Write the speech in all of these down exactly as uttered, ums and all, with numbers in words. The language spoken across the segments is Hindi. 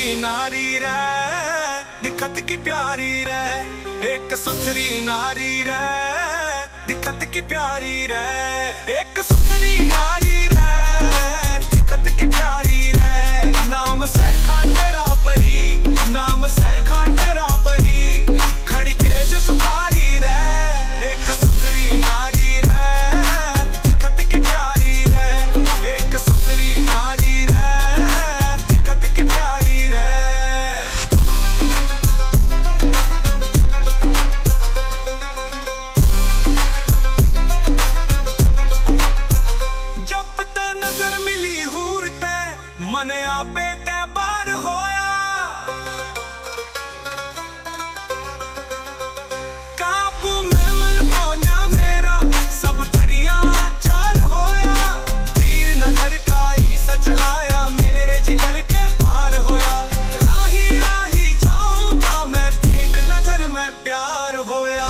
सुथरी नारी रे, दिक्कत की प्यारी रे। एक सुथरी नारी रे, दिक्कत की प्यारी रे। एक सुथरी नारी रे, दिक्कत की प्यारी रे। नाम सैखा तेरा परी, नाम सैखा तेरा परी, खड़ी तेज सुखारी रे। एक सुथरी नारी रे, दिक्कत की प्यारी रे। एक सुथरी नारी रे, दिक्कत की प्यारी रे। जब ते नजर मिली हूर ते, मने आपे ते बार होया। काबू में मन होना मेरा, सब दरिया चार होया। तीर नजर का ही सचलाया, मेरे जिगर के पार होया। राही राही जाऊंगा मैं, तीन नजर में प्यार होया।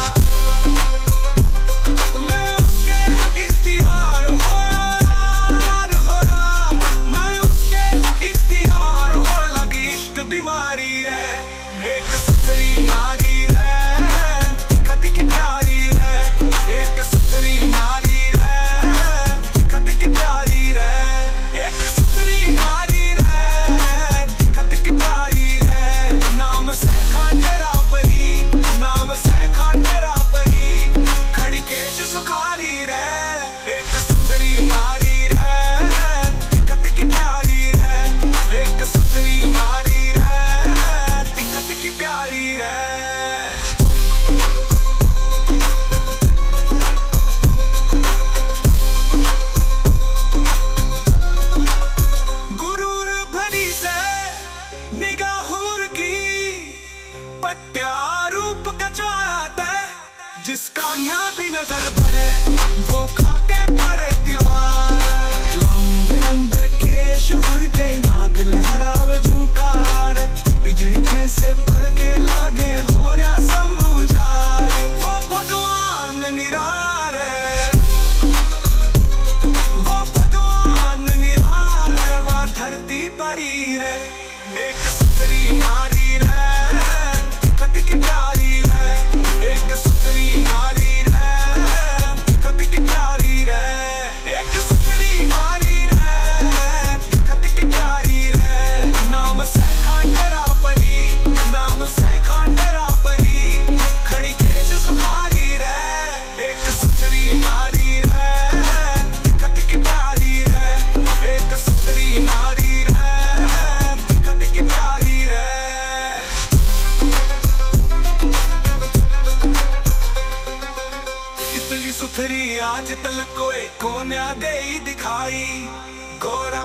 मैं उसके इख्तियार होया, होया। मैं उसके इख्तियार हो लगी इश्क बीमारी है। एक सुथरी नारी है, दिक्कत की प्यारी है। एक सुथरी नारी है, दिक्कत की प्यारी है। एक सुथरी नारी है, दिक्कत की प्यारी है। नाम सैखा तेरा परी, नाम सैखा तेरा परी, खड़ी केश सुखारी रे। एक सुथरी नारी है, दिक्कत की प्यारी है। एक सुथरी नारी है, दिक्कत की प्यारी है। गुरूर भरी से निगाहूर की, पट्या रूप कचाता है। जिसका यहाँ भी नजर पड़े, वो खाके पड़े दीवार। लंबे अंदर केश उड़ते, नाक लहरावे झुकार। बिजली कैसे भर के लागे, हो रहा समझार। वो भगवान निरार है, वो भगवान निरार है, वो धरती परी है। एक सुथरी नारी है, दिक्कत की प्यारी है। एक सुथरी नारी है, दिक्कत की प्यारी है। एक सुथरी नारी है, दिक्कत की प्यारी है। नाम सैखा तेरा परी, नाम सैखा तेरा परी, खड़ी केश सुखारी रे। एक सुथरी नारी है, दिक्कत की प्यारी है। एक सुथरी नारी है, दिक्कत की प्यारी है। इतनी सुथरी आज तक कोई कोन्या दे ही दिखाई। गोरा